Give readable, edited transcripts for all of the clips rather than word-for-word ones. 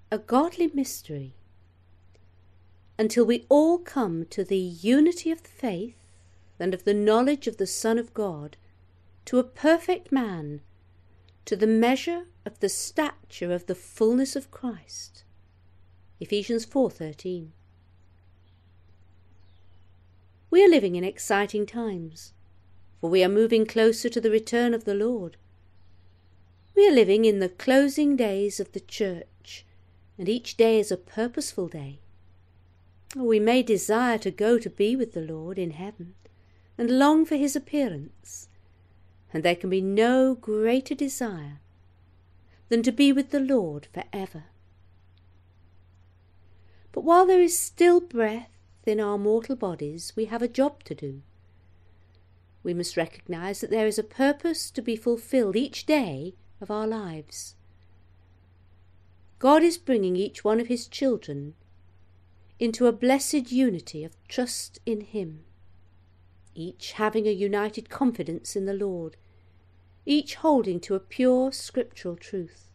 a godly mystery, until we all come to the unity of the faith and of the knowledge of the Son of God, to a perfect man, to the measure of the stature of the fullness of Christ. Ephesians 4:13. We are living in exciting times, for we are moving closer to the return of the Lord. We are living in the closing days of the church, and each day is a purposeful day. We may desire to go to be with the Lord in heaven, and long for his appearance, and there can be no greater desire than to be with the Lord for ever. But while there is still breath in our mortal bodies, we have a job to do. We must recognize that there is a purpose to be fulfilled each day of our lives. God is bringing each one of his children into a blessed unity of trust in him, each having a united confidence in the Lord, each holding to a pure scriptural truth.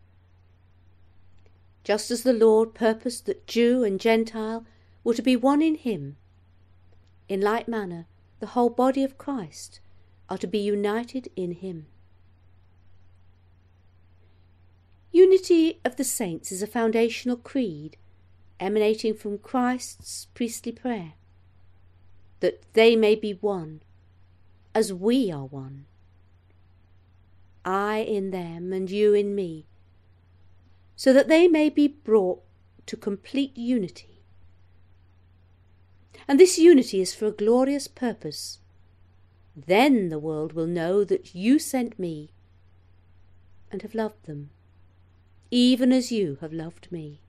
Just as the Lord purposed that Jew and Gentile were to be one in him, in like manner the whole body of Christ are to be united in him. Unity of the saints is a foundational creed emanating from Christ's priestly prayer, that they may be one, as we are one. I in them and you in me, so that they may be brought to complete unity. And this unity is for a glorious purpose. Then the world will know that you sent me and have loved them, even as you have loved me.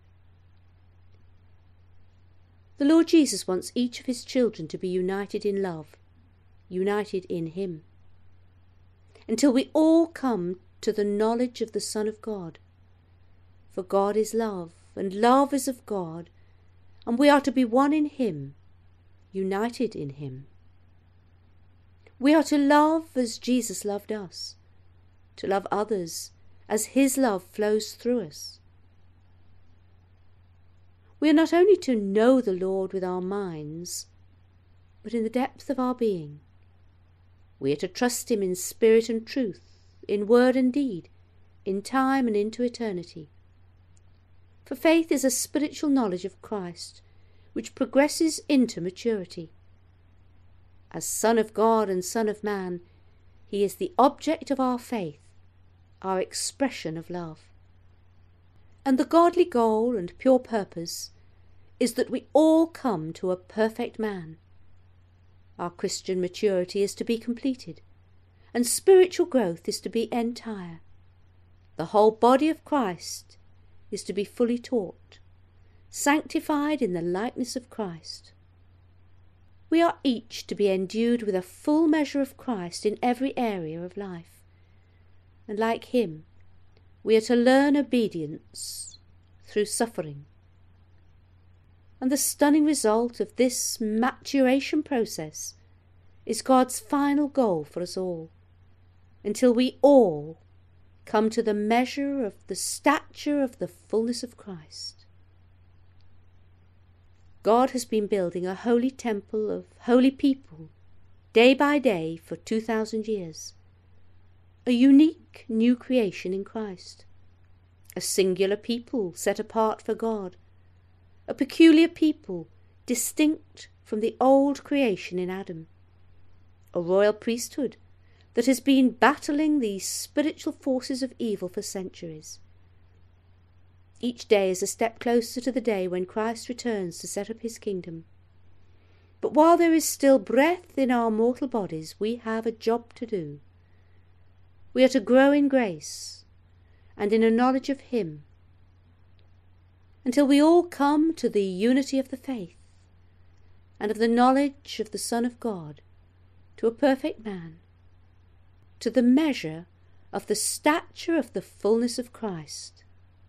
The Lord Jesus wants each of his children to be united in love, united in him, until we all come to the knowledge of the Son of God. For God is love, and love is of God, and we are to be one in him, united in him. We are to love as Jesus loved us, to love others as his love flows through us. We are not only to know the Lord with our minds, but in the depth of our being. We are to trust him in spirit and truth, in word and deed, in time and into eternity. For faith is a spiritual knowledge of Christ, which progresses into maturity. As Son of God and Son of Man, he is the object of our faith, our expression of love. And the godly goal and pure purpose is that we all come to a perfect man. Our Christian maturity is to be completed, and spiritual growth is to be entire. The whole body of Christ is to be fully taught, sanctified in the likeness of Christ. We are each to be endued with a full measure of Christ in every area of life, and like him, we are to learn obedience through suffering. And the stunning result of this maturation process is God's final goal for us all, until we all come to the measure of the stature of the fullness of Christ. God has been building a holy temple of holy people day by day for 2,000 years, a unique new creation in Christ, a singular people set apart for God, a peculiar people distinct from the old creation in Adam, a royal priesthood that has been battling the spiritual forces of evil for centuries. Each day is a step closer to the day when Christ returns to set up his kingdom. But while there is still breath in our mortal bodies, we have a job to do. We are to grow in grace and in a knowledge of him, until we all come to the unity of the faith and of the knowledge of the Son of God, to a perfect man, to the measure of the stature of the fullness of Christ.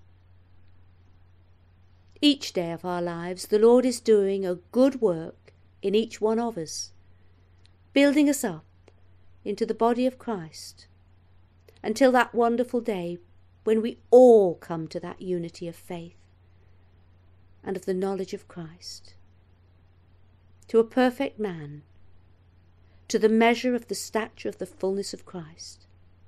Each day of our lives the Lord is doing a good work in each one of us, building us up into the body of Christ, until that wonderful day when we all come to that unity of faith and of the knowledge of Christ, to a perfect man, to the measure of the stature of the fullness of Christ.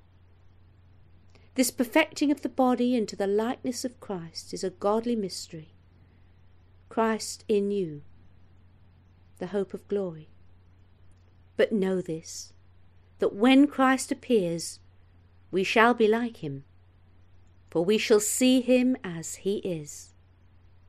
This perfecting of the body into the likeness of Christ is a godly mystery. Christ in you, the hope of glory. But know this, that when Christ appears, we shall be like him, for we shall see him as he is.